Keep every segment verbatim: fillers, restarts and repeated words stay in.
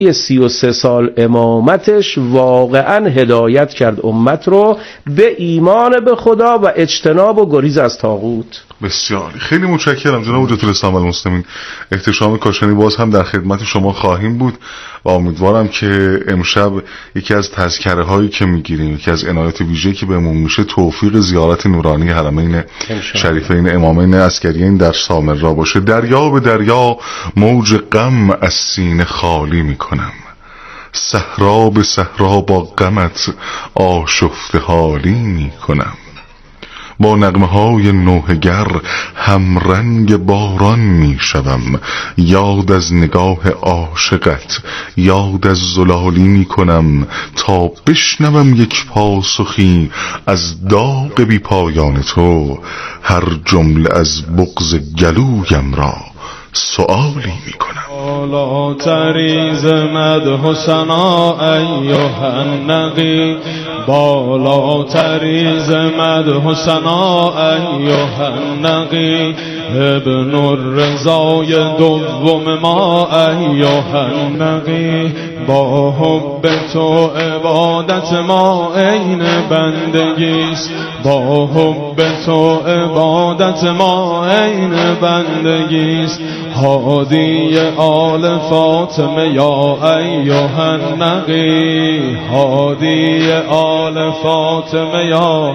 یه سی و سه سال امامتش واقعا هدایت کرد امت رو به ایمان به خدا و اجتناب و گریز از طاغوت. بسیار خیلی متشکرم جناب حجت الاسلام والمسلمین. احتشام کاشانی باز هم در خدمت شما خواهیم بود و امیدوارم که امشب یکی از تذکره هایی که میگیریم، یکی از عنایات ویژه‌ای که بهمون میشه، توفیق زیارت نورانی حرمین شریفین امامین عسکریین در سامرا باشه. دریا به دریا موج غم از سینه خالی میکنم، صحرا به صحرا با غمت آشفته حالی میکنم. با نغمه های نوحگر همرنگ باران می شوم، یاد از نگاه عاشقت یاد از زلالی می کنم، تا بشنوم یک پاسخی از داغ بی پایان تو، هر جمله از بغض گلویم را سؤالی می کنم. بالا تریز مدح ثنا ایها النقی، بالا تریز مدح ثنا ایها النقی، ابن الرضای دوم ما ایها النقی، با حب تو عبادت ما عین بندگیست، با حب تو عبادت ما عین بندگیست، هادی آل فاطمه یا ایها النقی، هادی آل فاطمه یا.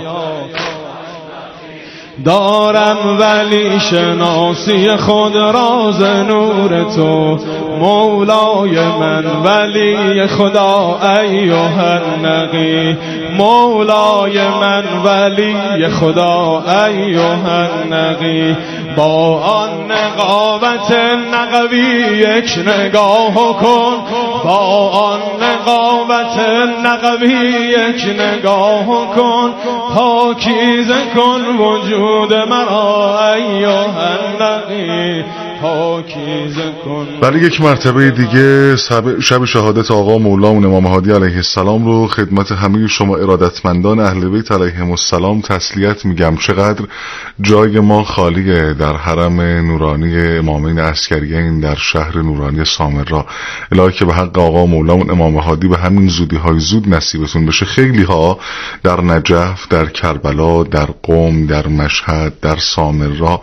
دارم ولی شناسی خود راز نور تو، مولای من ولی خدا ایها النقی، مولای من ولی خدا ایها النقی، با آن نقاوت نقوی یک نگاه کن، با آن نقاوت نقوی یک نگاه کن، پاکیزه کن وجود مرا ایها النقی، پاکیزه کن. ولی یک مرتبه دیگه شب شهادت آقا مولامون امام هادی علیه السلام رو خدمت همه شما ارادتمندان اهل بیت علیهم السلام تسلیت میگم. چقدر جای ما خالیه در حرم نورانی امامین عسکریین در شهر نورانی سامرا. الهی که به حق آقا مولامون امام هادی به همین زودی های زود نصیبتون بشه. خیلی ها در نجف، در کربلا، در قم، در مشهد، در سامرا،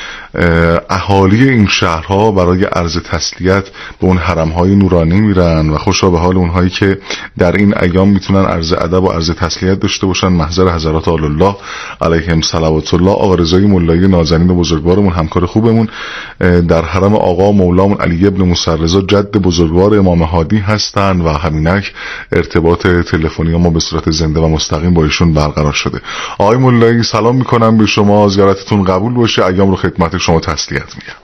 اهالی این شهرها برای عرض تسلیت به اون حرمهای نورانی میرن و خوشا به حال اونهایی که در این ایام میتونن عرض ادب و عرض تسلیت داشته باشن. محضر حضرات آل الله علیهم صلوات الله آقا رضای ملایی نازنین بزرگوارمون، همکار خوبمون در حرم آقا مولامون علی ابن موسی رضا جد بزرگوار امام هادی هستن و همینک ارتباط تلفنی ما به صورت زنده و مستقیم با ایشون برقرار شده. آقای ملایی سلام میکنم به شما، زیارتتون قبول باشه. ایام رو خدمت شما تسلیت میگم.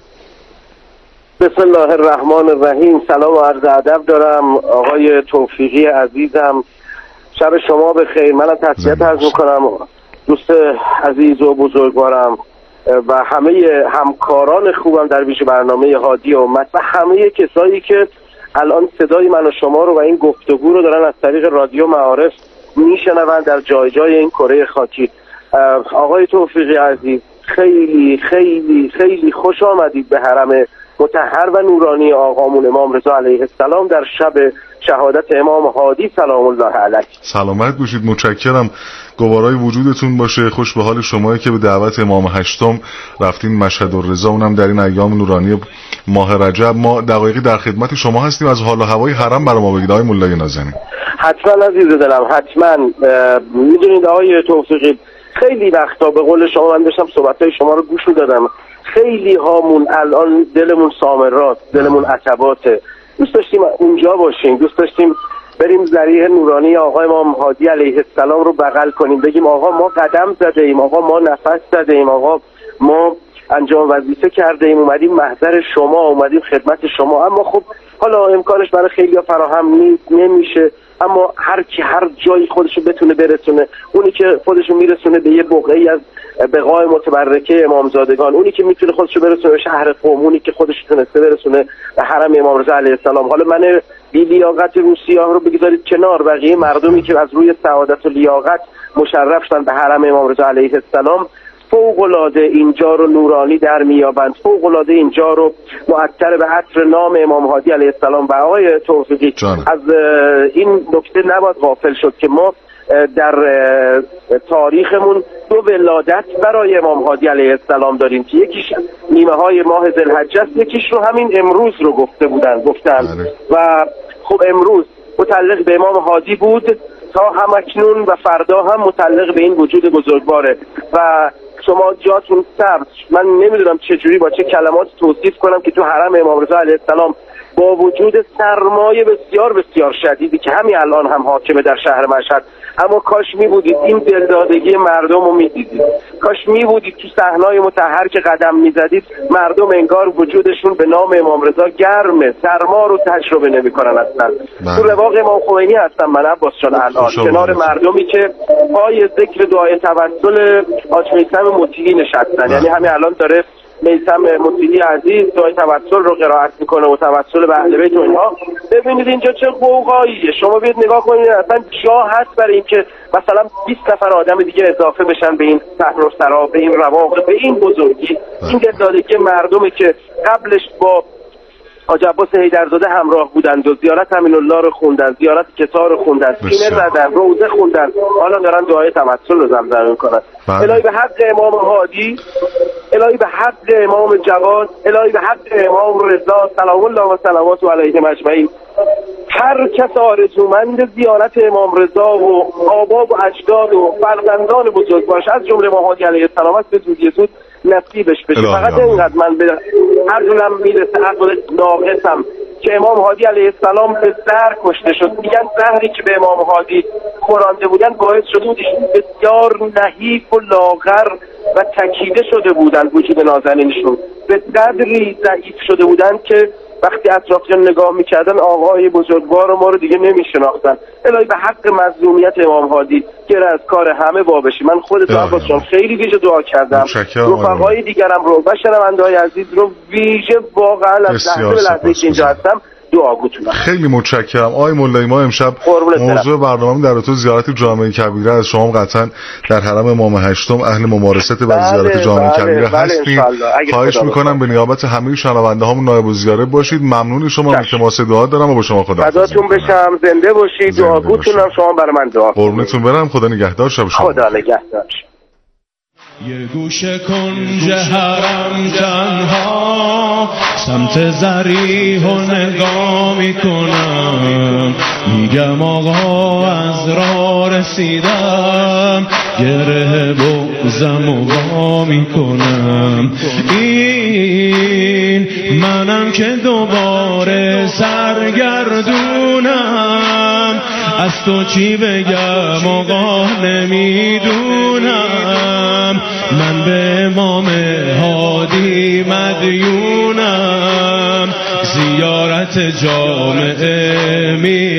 بسم الله الرحمن الرحیم. سلام و عرض ادب دارم آقای توفیقی عزیزم، شب شما بخیر. منم تسلیت عرض میکنم دوست عزیز و بزرگوارم و همه همکاران خوبم در ویژه برنامه هادی امت و همه کسایی که الان صدای من و شما رو و این گفتگو رو دارن از طریق رادیو معارف میشنون در جای جای این کره خاکی. آقای توفیقی عزیز، خیلی خیلی خیلی خوش آمدید به حرم مطهر و نورانی آقامون امام رضا علیه السلام در شب شهادت امام هادی سلام الله علیه. سلامت باشید، متشکرم. گوارای وجودتون باشه. خوش به حال شمایی که به دعوت امام هشتم رفتین مشهد الرضا، اونم در این ایام نورانی ماه رجب. ما دقایقی در خدمت شما هستیم. از حال و هوای حرم برای ما بگید آقای مولای نازنین. حتما عزیز دلم، حتما. میدونید آقای توفیقی، خیلی وقتا به قول شما من داشتم صحبتهای شما رو گوش میدادم، خیلی هامون الان دلمون سامرات، دلمون عتباته، دوست داشتیم اونجا باشیم، دوست داشتیم بریم ذریح نورانی آقای امام هادی علیه السلام رو بغل کنیم، بگیم آقا ما قدم زده ایم، آقا ما نفس زده ایم، آقا ما انجام وظیفه کرده ایم، اومدیم محضر شما، اومدیم خدمت شما. اما خب حالا امکانش برای خیلی فراهم نمیشه، اما هر کی هر جایی خودشو بتونه برسونه، اونی که خودشو میرسونه به یه بقعه‌ای از بقاع متبرکه امامزادگان، اونی که میتونه خودشو برسونه به شهر قم، اونی که خودش تونسته برسونه به حرم امام رضا علیه السلام. حالا من بی لیاقت رو سیاه رو بگذارید کنار، بقیه مردمی که از روی سعادت و لیاقت مشرف شدن به حرم امام رضا علیه السلام فوق‌العاده اینجا رو نورانی در میابند، فوق‌العاده اینجا رو معطر به عطر نام امام هادی علیه السلام. و آقای توفیقی جانه. از این نکته نباید غافل شد که ما در تاریخمون دو ولادت برای امام هادی علیه السلام داریم که یکیش نیمه های ماه ذوالحجه است، یکیش رو همین امروز رو گفته بودن گفتن و خب امروز متعلق به امام هادی بود تا همکنون و فردا هم متعلق به این وجود بزرگواره و شما جاتون سبز. من نمیدونم چجوری با چه کلمات توصیف کنم که تو حرم امام رضا علیه السلام با وجود سرمایه بسیار بسیار شدیدی که همین الان هم حاکمه در شهر مشهد، اما کاش می بودید این دلدادگی مردم رو می دیدید، کاش می بودید تو صحنای مطهر که قدم می زدید مردم انگار وجودشون به نام امام رضا گرمه، سرما رو تجربه نمی کنن اصلا. تو رواق امام خمینی هستم من عباس جان الان کنار مردمی که پای ذکر دعای توسل حاج میثم مطیعی نشستن، یعنی همین الان داره میثم مطیعی عزیز دعای توسل رو قرائت میکنه و توسل به اهل بیت و اینها. ببینید اینجا چه قوقاییه، شما بیاید نگاه کنید اصلا جا هست برای اینکه مثلا بیست نفر آدم دیگه اضافه بشن به این صحرا و سرا، به این رواق، به این بزرگی. این دلدادگی مردمی که قبلش با حاج عباس حیدرزاده همراه بودند و زیارت امین الله رو خوندن، زیارت کسا رو خوندن، سینه زدن، روزه خوندن، حالا دارن دعای توسل رو زمزمه میکنن. الهی به حق امام هادی، الهی به حق امام جواد، الهی به حق امام رضا سلام الله و صلوات علیهم اجمعین، هر کس آرزومند زیارت امام رضا و آبا و اجداد و فرزندان بزرگوارش از جمله امام هادی علیه السلام است به زودی زود نصیبش بشه. فقط اینقدر من به هر دلم میرسه عقل ناقصم که امام هادی علیه السلام به زهر کشته شد. میگن زهری که به امام هادی خورانده بودن باعث شده بود بسیار نحیف و لاغر و تکیده شده بودن، وجود نازنینشون به قدری ضعیف شده بودن که وقتی اطرافیان نگاه میکردن آقای بزرگوار ما رو دیگه نمیشناختن. الهی به حق مظلومیت امام هادی گره از کار همه وابشی. من خودت عباس جان خیلی ویژه دعا کردم، رفقای دیگرم رو و شنونده‌های عزیز رو ویژه واقعا از لحظه به لحظه که اینجا هستم دعا گوتونم. خیلی متشکرم آقای مولایی. ما امشب موضوع برنامه در تو زیارت جامع کبیره از شما قطعا در حرم امام هشتم اهل ممارست بر زیارت جامع کبیره هستید. خواهش میکنم به نیابت همه شنونده هامون نایب الزیاره باشید. ممنون شما، التماس دعا دارم و با شما خدا فداتون بشم. زنده باشید. دعا گوتونم شما برای من دعا کنید. قربونتون برم. خدا نگهدار. شب شما خدا نگهدار. یه گوشه کنج حرم تنها سمت ضریح و نگاه میکنم، میگم آقا از راه رسیدم، گره بغزم و وا میکنم. این منم که دوباره سرگردونم، از تو چی بگم آقا نمیدونم. من به امام هادی مدیونم، زیارت جامعه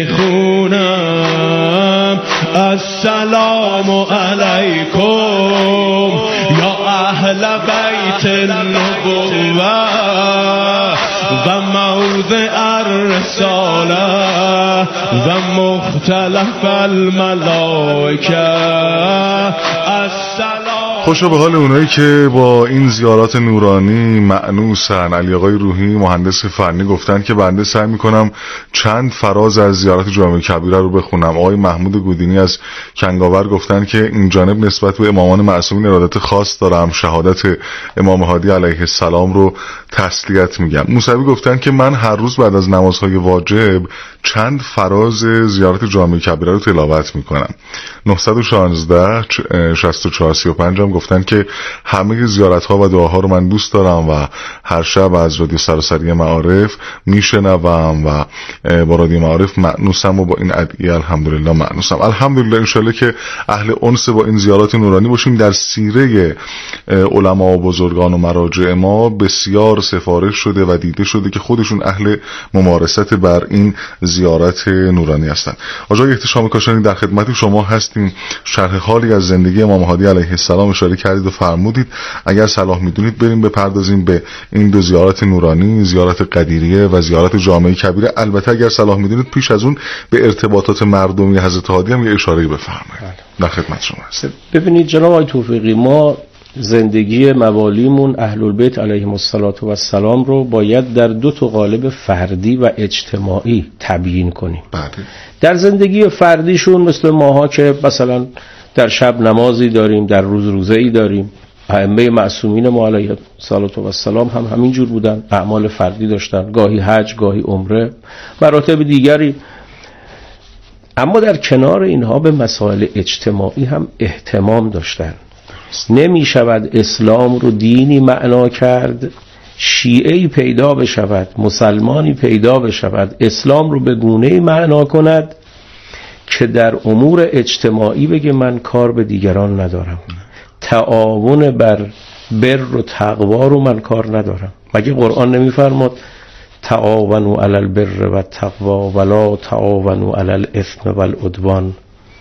میخونم. السلام علیکم یا اهل بیت النبوة و موضع الرساله و مختلف الملائکه. السلام. خوشا به حال اونایی که با این زیارات نورانی مأنوسن. علی آقای روحی مهندس فنی گفتن که بنده سعی میکنم چند فراز از زیارت جامع کبیره رو بخونم. آقای محمود گودینی از کنگاور گفتن که این جانب نسبت به امامان معصومین ارادت خاص دارم، شهادت امام هادی علیه السلام رو تسلیت میگم. موسوی گفتن که من هر روز بعد از نمازهای واجب چند فراز زیارت جامع کبیره رو تلاوت میکنم. نهصد و شانزده شصت و چهار سی و پنج هم گفتن که همه زیارت ها و دعاها رو من دوست دارم و هر شب از رادیو سراسری معارف میشنوم و با رادیو معارف مأنوسم و با این ادعیه الحمدلله مأنوسم. الحمدلله انشالله که اهل انس با این زیارات نورانی باشیم. در سیره علما و بزرگان و مراجع ما بسیار سفارش شده و دیده شده که خودشون اهل ممارست بر این زیارت نورانی هستند. آقای احتشام کاشانی در خدمت شما هستیم. شرح حالی از زندگی امام هادی علیه السلام اشاره کردید و فرمودید اگر صلاح میدونید بریم بپردازیم به این دو زیارت نورانی، زیارت قدیریه و زیارت جامع کبیره. البته اگر صلاح میدونید پیش از اون به ارتباطات مردمی حضرت هادی هم یه اشاره‌ای بفرمایید. در خدمت شما هستیم. ببینید جناب آقای توفیقی، ما زندگی موالیمون اهل البیت علیهم السلام رو باید در دو تا قالب فردی و اجتماعی تبیین کنیم. بله. در زندگی فردیشون مثل ماها که مثلا در شب نمازی داریم، در روز روزه‌ای داریم، ائمه معصومین ما علیهم السلام هم همین جور بودن، اعمال فردی داشتن، گاهی حج، گاهی عمره، مراتب دیگری. اما در کنار اینها به مسائل اجتماعی هم اهتمام داشتن. نمی شود اسلام رو دینی معنا کرد، شیعه‌ای پیدا بشود، مسلمانی پیدا بشود اسلام رو به گونه‌ای معنا کند که در امور اجتماعی بگه من کار به دیگران ندارم، تعاون بر بر و تقوا رو من کار ندارم. مگه قرآن نمی‌فرماد تعاونوا علی البر و التقوا ولا تعاونوا علی الاثم والعدوان؟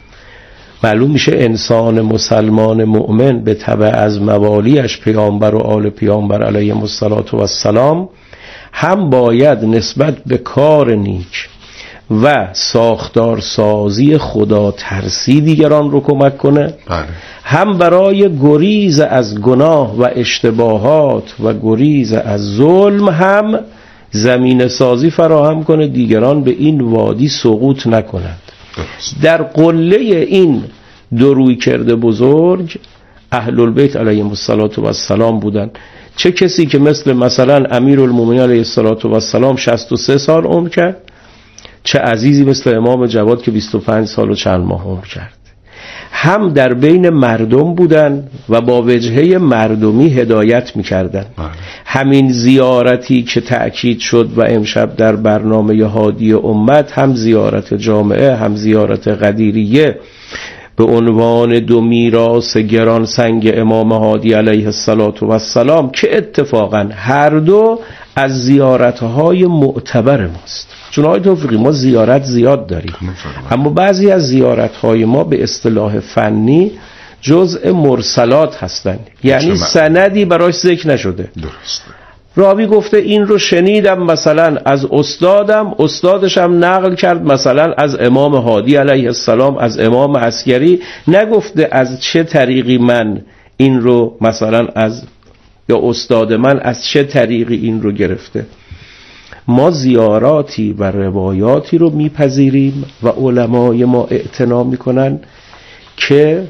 معلوم میشه انسان مسلمان مؤمن به تبع از موالیش پیامبر و آل پیامبر علیهم السلام هم باید نسبت به کار نیک و ساختار سازی خدا ترسی دیگران رو کمک کنه، بله. هم برای گریز از گناه و اشتباهات و گریز از ظلم هم زمین سازی فراهم کنه دیگران به این وادی سقوط نکنند. در قله این دو روی کرده بزرگ اهل البیت علیهم السلام بودن. چه کسی که مثل مثلا امیرالمومنین علیه السلام شصت و سه سال عمر کرد، چه عزیزی مثل امام جواد که بیست و پنج سال و چند ماه عمر کرد. هم در بین مردم بودن و با وجهه مردمی هدایت می‌کردند. همین زیارتی که تأکید شد و امشب در برنامه هادی امت، هم زیارت جامعه هم زیارت قدیریه، به عنوان دو میراث گران سنگ امام هادی علیه السلام که اتفاقا هر دو از زیارت‌های معتبر ماست. چون آقای توفیقی ما زیارت زیاد داریم، اما بعضی از زیارت‌های ما به اصطلاح فنی جزء مرسلات هستند، یعنی سندی براش ذکر نشده. درسته. راوی گفته این رو شنیدم مثلا از استادم، استادشم نقل کرد مثلا از امام هادی علیه السلام، از امام عسکری، نگفته از چه طریقی من این رو مثلا از یا استاد من از چه طریقی این رو گرفته. ما زیاراتی و روایاتی رو میپذیریم و علمای ما اعتنا میکنن که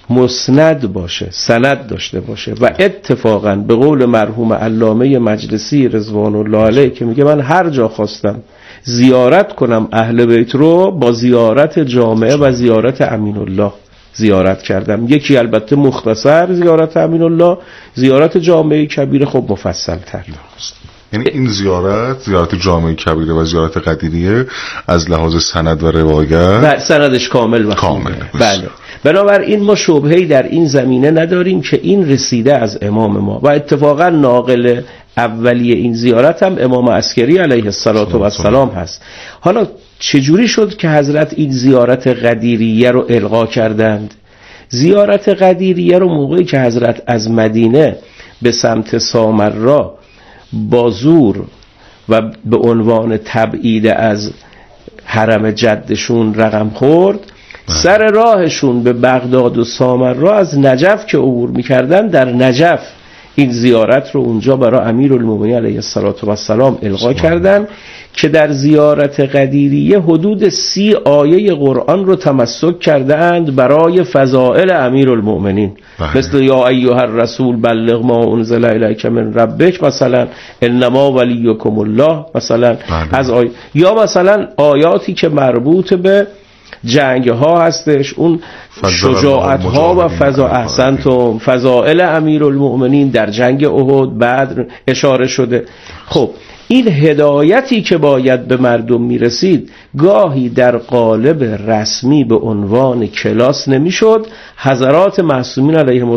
مسند باشه، سند داشته باشه. و اتفاقا به قول مرحوم علامه مجلسی رضوان الله علیه که میگه من هر جا خواستم زیارت کنم اهل بیت رو، با زیارت جامعه و زیارت امین الله زیارت کردم. یکی البته مختصر زیارت امین الله، زیارت جامعه کبیر خب مفصل تر. یعنی این زیارت، زیارت جامعه کبیره و زیارت قدیریه از لحاظ سند و روایت و سندش کامل و کامل. بله. بنابراین ما شبهه‌ای در این زمینه نداریم که این رسیده از امام ما و اتفاقا ناقل اولیه این زیارت هم امام عسکری علیه السلام هست. حالا چجوری شد که حضرت این زیارت قدیریه رو القا کردند؟ زیارت قدیریه رو موقعی که حضرت از مدینه به سمت سامرا با زور و به عنوان تبعید از حرم جدشون رقم خورد، سر راهشون به بغداد و سامرا از نجف که عبور میکردن، در نجف این زیارت رو اونجا برای امیرالمومنین علیه السلام القا کردن که در زیارت قدیریه حدود سی آیه قرآن رو تمسک کرده اند برای فضائل امیرالمومنین، مثل یا ایها الرسول بلغ ما انزل الیک من ربک، مثلا انما ولیکم الله، مثلا از آی... یا مثلا آیاتی که مربوط به جنگ ها هستش، اون شجاعت ها و فضا احسنتم فضائل امیرالمومنین در جنگ احد بدر اشاره شده. خب این هدایتی که باید به مردم میرسید گاهی در قالب رسمی به عنوان کلاس نمیشد. حضرات معصومین علیهم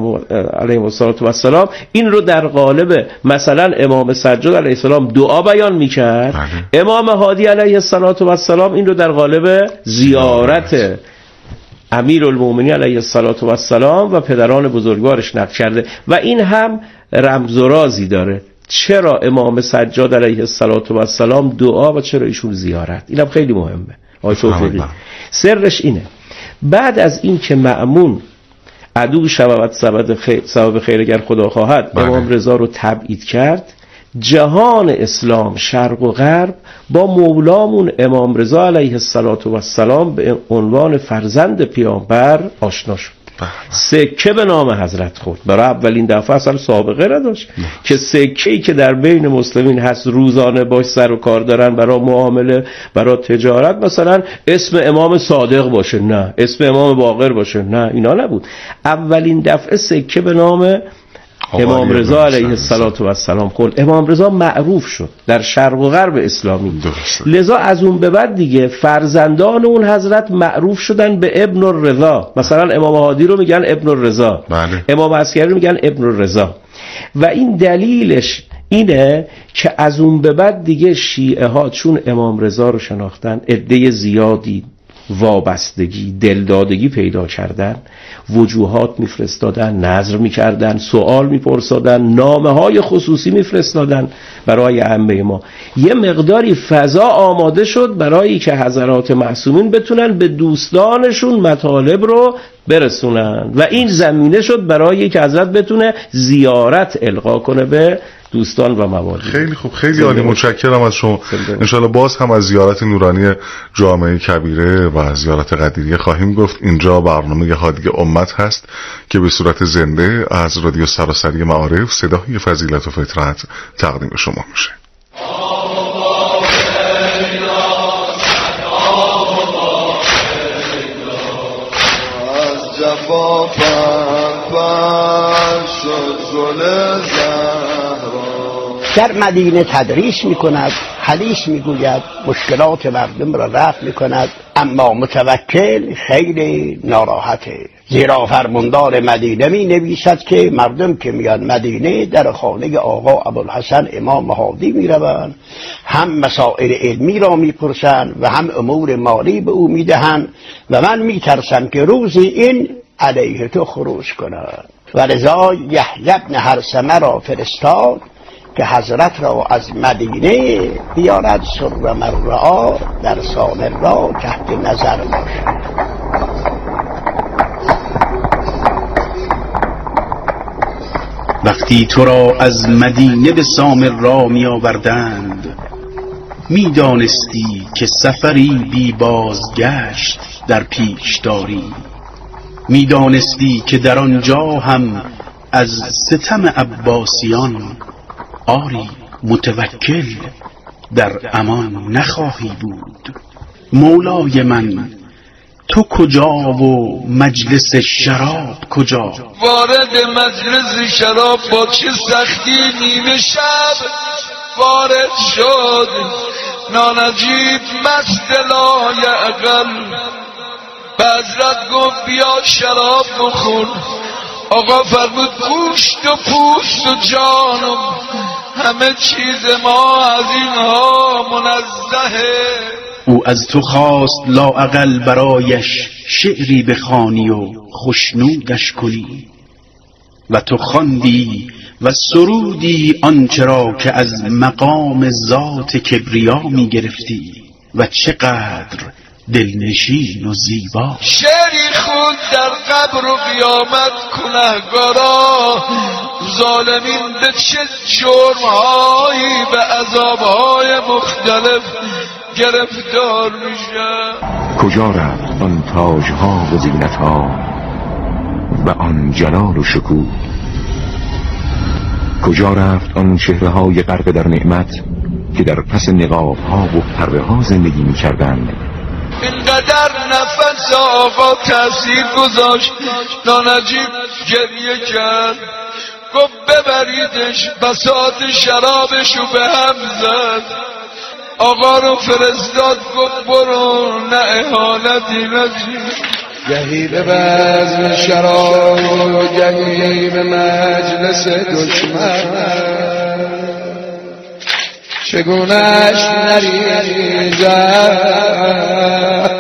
السلام این رو در قالب مثلا امام سجاد علیه السلام دعا بیان میکرد، امام هادی علیه السلام این رو در قالب زیارت امیرالمومنین علیه السلام و پدران بزرگوارش نقل کرده و این هم رمز و رازی داره. چرا امام سجاد علیه السلام دعا و چرا ایشون زیارت؟ اینم خیلی مهمه آقای توفیقی. سرش اینه، بعد از این که مأمون عدو شود سبب خیر سبب خیر اگر خدا خواهد، بله. امام رضا رو تبعید کرد. جهان اسلام شرق و غرب با مولامون امام رضا علیه السلام به عنوان فرزند پیامبر آشنا شد. سکه به نام حضرت خورد. برای اولین دفعه اصلا سابقه نداشت که سکه‌ای که در بین مسلمین هست روزانه باش سر و کار دارن، برای معامله، برای تجارت، مثلا اسم امام صادق باشه، نه اسم امام باقر باشه، نه اینا نبود. اولین دفعه سکه به نام امام رضا علیه السلام خورد. امام رضا معروف شد در شرق و غرب اسلامی. لذا از اون به بعد دیگه فرزندان اون حضرت معروف شدن به ابن الرضا. مثلا امام هادی رو میگن ابن الرضا، بله. امام عسکری رو میگن ابن الرضا. و این دلیلش اینه که از اون به بعد دیگه شیعه ها چون امام رضا رو شناختن، عده زیادی وابستگی، دلدادگی پیدا کردن، وجوهات میفرستادن، نظر میکردن، سوال میپرسادن، نامه های خصوصی میفرستادن برای عمه ما. یه مقداری فضا آماده شد برای که حضرات معصومین بتونن به دوستانشون مطالب رو برسونن و این زمینه شد برای که حضرت بتونه زیارت القا کنه به دوستان و موالید. خیلی خوب، خیلی عالی، متشکرم از شما. انشالله باز هم از زیارت نورانی جامعه کبیره و زیارت قدیریه خواهیم گفت. اینجا برنامه هادی امت هست که به صورت زنده از رادیو سراسری معارف صدای فضیلت و فطرت تقدیم شما میشه. از جفا در مدینه تدریس میکند، حدیث میگوید، مشکلات مردم را رفع میکند، اما متوکل خیلی ناراحته، زیرا فرماندار مدینه می نویسد که مردم که میان مدینه در خانه آقا ابوالحسن امام هادی میروند، هم مسائل علمی را میپرسند و هم امور مالی به او میدهند و من میترسم که روزی این علیه تو خروج کند. و لذا یحیی بن هرثمه را فرستاد که حضرت را از مدینه بیارد سر مرعا در سامر را تحت نظر باشد. وقتی تو را از مدینه به سامر را می آوردند، می دانستی که سفری بی بازگشت در پیش داری. می دانستی که در آنجا هم از ستم عباسیان آری متوکل در امان نخواهی بود. مولای من، تو کجا و مجلس شراب کجا؟ وارد مجلس شراب با چه سختی نیمه شب وارد شد، نانجیب مست لای اقل به حضرت گفت بیا شراب بخور. آقا فرمود گوشت و پوست و جانم همه چیز ما از اینها منزهه. او از تو خواست لااقل برایش شعری بخوانی و خوشنودش کنی و تو خواندی و سرودی آنچه را که از مقام ذات کبریا می گرفتی و چقدر دلنشین و زیبا. شعری خود در قبر و قیامت گناهگارا، ظالمین به چه جرمهایی به عذابهای مختلف گرفتار میشه. کجا رفت آن تاجها و زینتها و آن جلال و شکوه؟ کجا رفت آن چهره‌های غرق در نعمت که در پس نقاب‌ها و پرده‌ها زندگی می‌کردند؟ اینقدر نفس آقا تأثیر گذاشت، نانجیب گریه کرد، گفت ببریدش، بساط شرابشو به هم زد. آقا رو فرستاد، گفت برو نه اهانتی نجیب. گهی به بزم شراب و گهی به مجلس دشمن، چگونش نریزد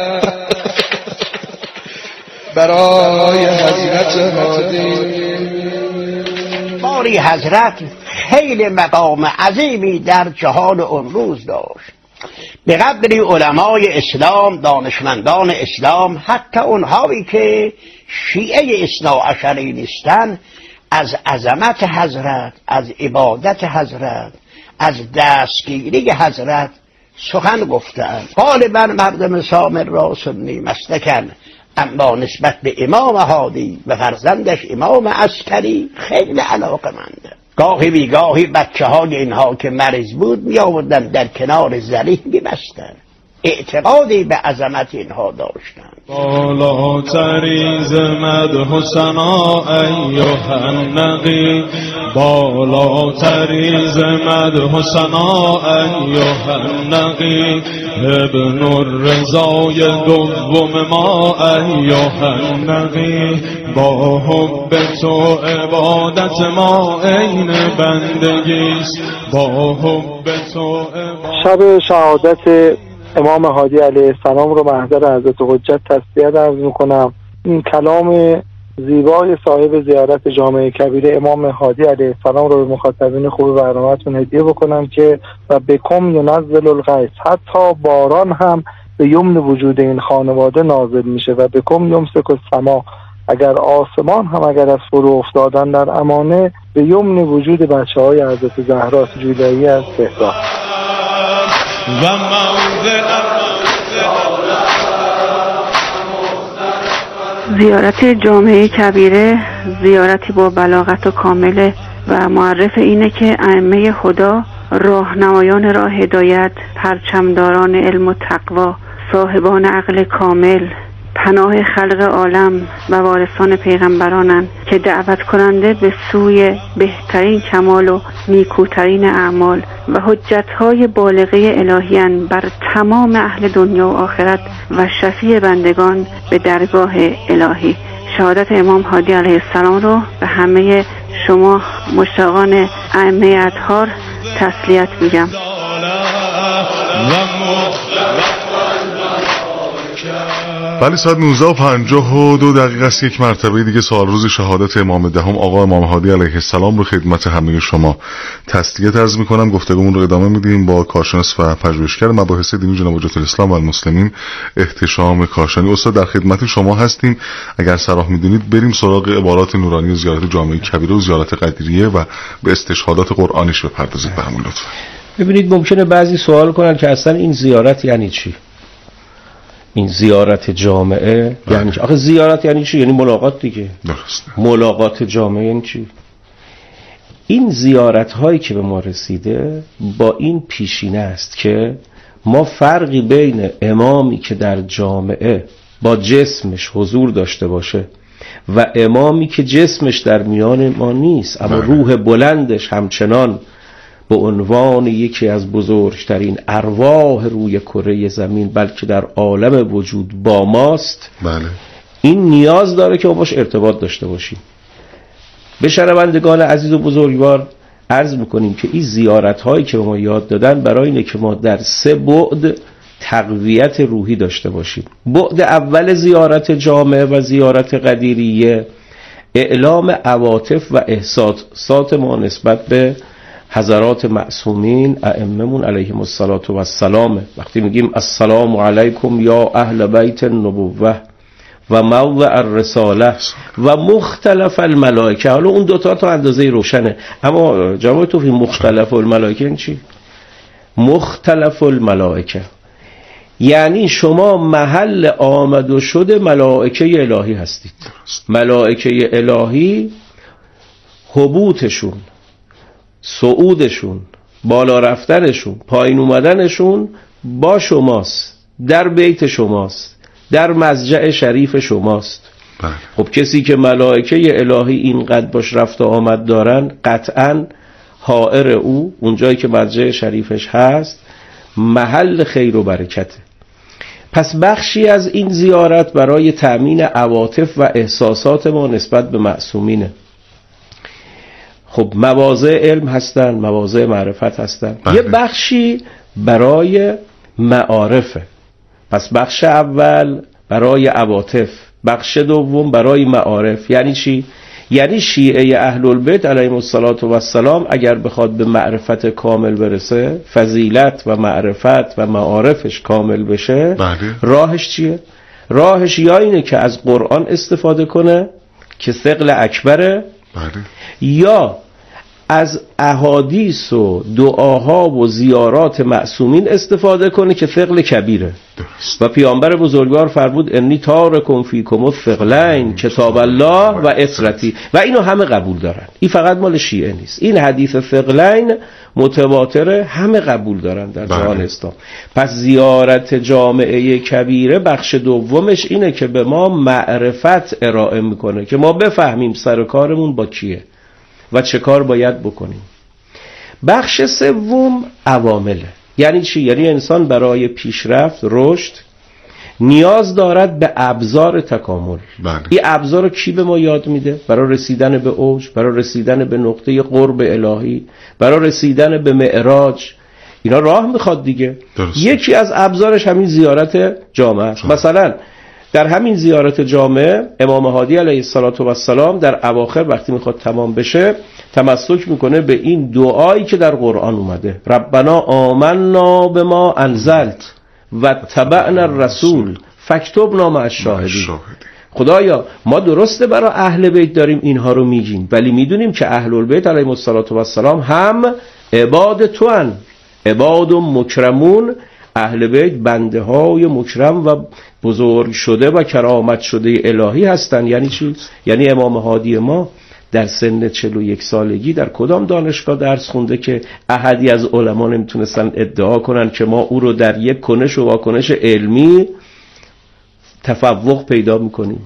برای حضرت هادی. باری حضرت خیلی مقام عظیمی در جهان اون روز داشت. به قدری علمای اسلام، دانشمندان اسلام، حتی اونهایی که شیعه اثنا عشری نیستن، از عظمت حضرت، از عبادت حضرت، از دستگیری حضرت سخن گفتند. غالبا مردم سامر را سنی مسلکن، اما نسبت به امام هادی و فرزندش امام عسکری خیلی علاقه‌مند. گاهی بیگاهی بچه های اینها که مریض بود می آوردن در کنار ذریح می بستن. اعتقادی به عظمت اینها داشتن. بالاتری ز مدح و ثنا ایها النقی، بالاتری ز مدح و ثنا ایها النقی، ابن الرضای دوم ما ایها النقی، با حب تو عبادت ما عین بندگیست، با حب تو عبادت. شب شهادت امام هادی علیه السلام رو محضر حضرت حجت تسلیت عرض میکنم. این کلام زیبای صاحب زیارت جامع کبیر امام هادی علیه السلام رو به مخاطبین خوب برنامه‌تون هدیه بکنم که و بکم ینزل الغیث، حتی باران هم به یمن وجود این خانواده نازل میشه و بکم یمسک السما، اگر آسمان هم اگر از فرو افتادن در امانه، به یمن وجود بچه های حضرت زهرا جولایی از تهران. و زیارت جامعه کبیره زیارتی با بلاغت و کامله و معرف اینه که ائمه خدا، راهنمایان راه هدایت، پرچمداران علم و تقوا، صاحبان عقل کامل، پناه خلق عالم و وارثان پیغمبرانند که دعوت کننده به سوی بهترین کمال و نیکوترین اعمال و حجتهای بالغه الهیان بر تمام اهل دنیا و آخرت و شفیع بندگان به درگاه الهی. شهادت امام هادی علیه السلام رو به همه شما مشتاقان ائمه اطهار تسلیت میگم. بله، ساعت نوزده و پنجاه و دو دقیقه است. یک مرتبه دیگه سال روز شهادت امام دهم آقا امام هادی علیه السلام رو خدمت همه شما تسلیت عرض می‌کنم. گفتگومون رو ادامه میدیم با کارشناس و پژوهشگر مباحث دینی جناب حجت الاسلام و المسلمین احتشام کاشانی. استاد در خدمت شما هستیم. اگر صلاح می‌دونید بریم سراغ عبارات نورانی زیارت جامعه کبیره و زیارت قدیریه و به استشهادات قرآنیش بپردازید. به همون لطفا. ببینید، ممکنه بعضی سوال کنن که اصلا این زیارت یعنی چی؟ این زیارت جامعه بله. یعنی چی؟ آخه زیارت یعنی چی؟ یعنی ملاقات دیگه. درسته. ملاقات جامعه یعنی چی؟ این زیارت هایی که به ما رسیده با این پیشینه است که ما فرقی بین امامی که در جامعه با جسمش حضور داشته باشه و امامی که جسمش در میان ما نیست اما بله. روح بلندش همچنان به عنوان یکی از بزرگترین ارواح روی کره زمین بلکه در عالم وجود با ماست، بله. این نیاز داره که ما باش ارتباط داشته باشیم. به شنوندگان عزیز و بزرگوار عرض میکنیم که این زیارت هایی که ما یاد دادن برای اینه که ما در سه بعد تقویت روحی داشته باشیم. بعد اول زیارت جامعه و زیارت قدیریه اعلام عواطف و احساسات ما نسبت به حضرات معصومین ائممون علیهم السلام. وقتی میگیم السلام علیکم یا اهل بیت النبوه و موضع الرساله و مختلف الملائکه، حالا اون دوتا تا اندازه روشنه، اما جناب توفیق مختلف الملائکه این چی؟ مختلف الملائکه یعنی شما محل آمد و شد ملائکه الهی هستید. ملائکه الهی هبوطشون، صعودشون، بالا رفتنشون، پایین اومدنشون با شماست، در بیت شماست، در مضجع شریف شماست. بله. خب کسی که ملائکه الهی اینقدر باش رفت و آمد دارن قطعاً حائر او اونجایی که مضجع شریفش هست محل خیر و برکته. پس بخشی از این زیارت برای تأمین عواطف و احساسات ما نسبت به معصومینه. خب مواضع علم هستن، مواضع معرفت هستن. بله. یه بخشی برای معارفه. پس بخش اول برای عواطف، بخش دوم برای معارف. یعنی چی؟ یعنی شیعه اهل البیت علیهم السلام اگر بخواد به معرفت کامل برسه، فضیلت و معرفت و معارفش کامل بشه، بله. راهش چیه؟ راهش یا اینه که از قرآن استفاده کنه که ثقل اکبره، بله. یا از احادیث و دعاها و زیارات معصومین استفاده کنه که ثقل کبیره. درست. و پیامبر بزرگوار فرمود انی تارکم فیکم الثقلین کتاب الله و اطرتی، و اینو همه قبول دارن. این فقط مال شیعه نیست، این حدیث ثقلین متواتره، همه قبول دارن در جهان اسلام. پس زیارت جامعه کبیره بخش دومش اینه که به ما معرفت ارائه میکنه که ما بفهمیم سر کارمون با کیه و چه کار باید بکنیم. بخش سوم عوامله. یعنی چی؟ یعنی انسان برای پیشرفت، رشد نیاز دارد به ابزار تکامل. بله. این ابزار رو کی به ما یاد میده؟ برای رسیدن به اوج، برای رسیدن به نقطه قرب الهی، برای رسیدن به معراج، اینا راه میخواد دیگه. درست. یکی از ابزارش همین زیارت جامعه. مثلا در همین زیارت جامعه امام هادی علیه السلام در اواخر وقتی میخواد تمام بشه تمسک میکنه به این دعایی که در قرآن اومده: ربنا آمنا بما انزلت و تبعنا الرسول فاکتبنا مع الشاهدین. خدایا ما درسته برای اهل بیت داریم اینها رو میگیم، ولی میدونیم که اهل البیت علیهم السلام هم عباد تو هن، عباد و مکرمون. اهل بیت بنده های مکرم و بزرگ شده و کرامت شده الهی هستن. یعنی چی؟ یعنی امام هادی ما در سن چهل و یک سالگی در کدام دانشگاه درس خونده که احدی از علما نمیتونستن ادعا کنن که ما او رو در یک کنش و واکنش علمی تفوق پیدا میکنیم؟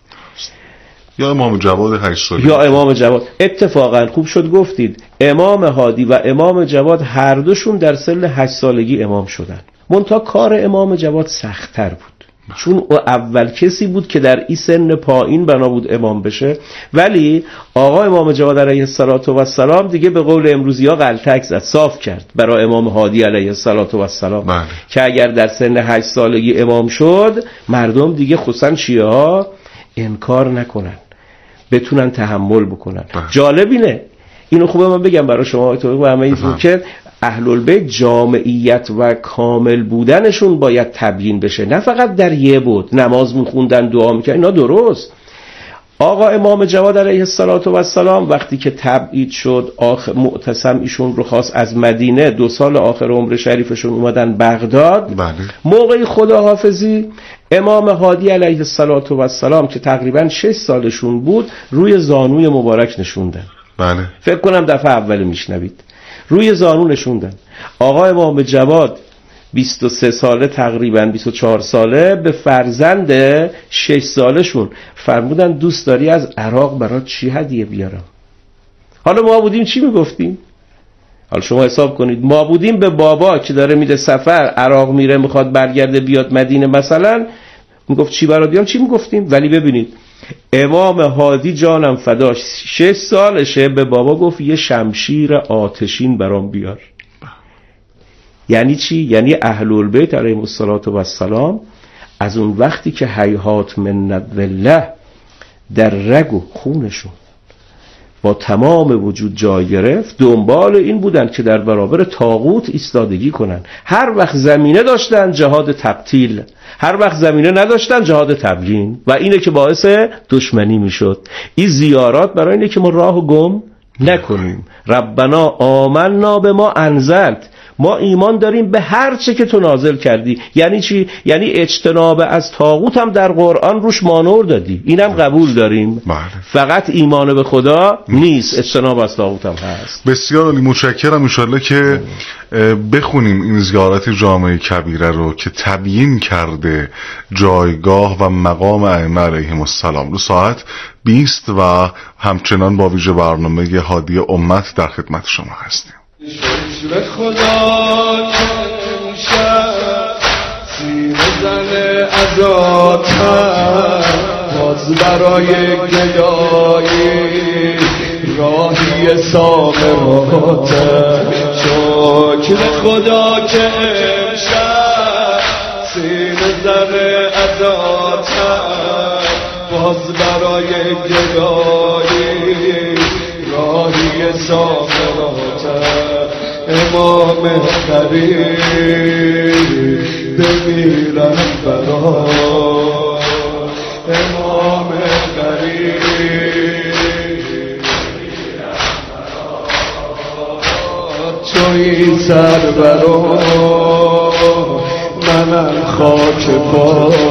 یا امام جواد هشت سالگی، یا امام جواد. اتفاقا خوب شد گفتید، امام هادی و امام جواد هر دوشون در سن هشت سالگی امام شدن. منتها کار امام جواد سخت‌تر بود، چون او اول کسی بود که در این سن پایین بنا بود امام بشه. ولی آقا امام جواد علیه السلام دیگه به قول امروزی ها غلطک زد، صاف کرد برای امام هادی علیه السلام بله. که اگر در سن هشت سالگی امام شد، مردم دیگه خصوصا شیعه ها انکار نکنن، بتونن تحمل بکنن. بله. جالب اینه، اینو خوبه من بگم برای شما تو همه این که اهل البیت جامعیت و کامل بودنشون باید تبیین بشه، نه فقط در یه بود نماز میخوندن دعا میکردن، اینا درست. آقا امام جواد علیه السلام وقتی که تبعید شد، آخر معتصم ایشون رو خواست از مدینه، دو سال آخر عمر شریفشون اومدن بغداد. بله. موقعی خداحافظی امام هادی علیه السلام که تقریبا شش سالشون بود روی زانوی مبارک نشوندن. بله. فکر کنم دفعه اول میشنوید، روی زانو نشوندن. آقا امام جواد بیست و سه ساله تقریبا بیست و چهار ساله به فرزند شش سالشون فرمودن دوست داری از عراق برات چی هدیه بیارم؟ حالا ما بودیم چی میگفتیم؟ حالا شما حساب کنید، ما بودیم به بابا که داره میده سفر عراق میره میخواد برگرده بیاد مدینه مثلا، میگفت چی برات بیارم، چی میگفتیم؟ ولی ببینید امام هادی جانم فداش شش سالشه به بابا گفت یه شمشیر آتشین برام بیار. یعنی چی؟ یعنی اهل البیت علیهم السلام از اون وقتی که هیهات من الله در رگ و خونشون با تمام وجود جای گرفت، دنبال این بودن که در برابر طاغوت ایستادگی کنن. هر وقت زمینه داشتن جهاد تبطیل، هر وقت زمینه نداشتن جهاد تبیین، و اینه که باعث دشمنی میشد. این زیارات برای اینه که ما راهو گم نکنیم. ربنا آمنا بما انزلت، ما ایمان داریم به هر چه که تو نازل کردی. یعنی چی؟ یعنی اجتناب از طاغوت هم در قرآن روش مانور دادی، اینم قبول داریم. بله. فقط ایمان به خدا نیست، اجتناب از طاغوت هم هست. بسیار عالی، متشکرم. انشالله که بخونیم این زیارت جامعه کبیره رو که تبیین کرده جایگاه و مقام ائمه علیهم السلام رو. ساعت بیست و همچنان با ویژه برنامه هادی امت در خدمت شما هستیم. شکر خدا که امشب سینه زن عزاتم باز برای گدایی راهی ساغراتم. شکر خدا که امشب سینه زن عزاتم باز برای گدایی سامراتم امام قریب بمیرم برا امام قریب توی سر برا منم خاک پا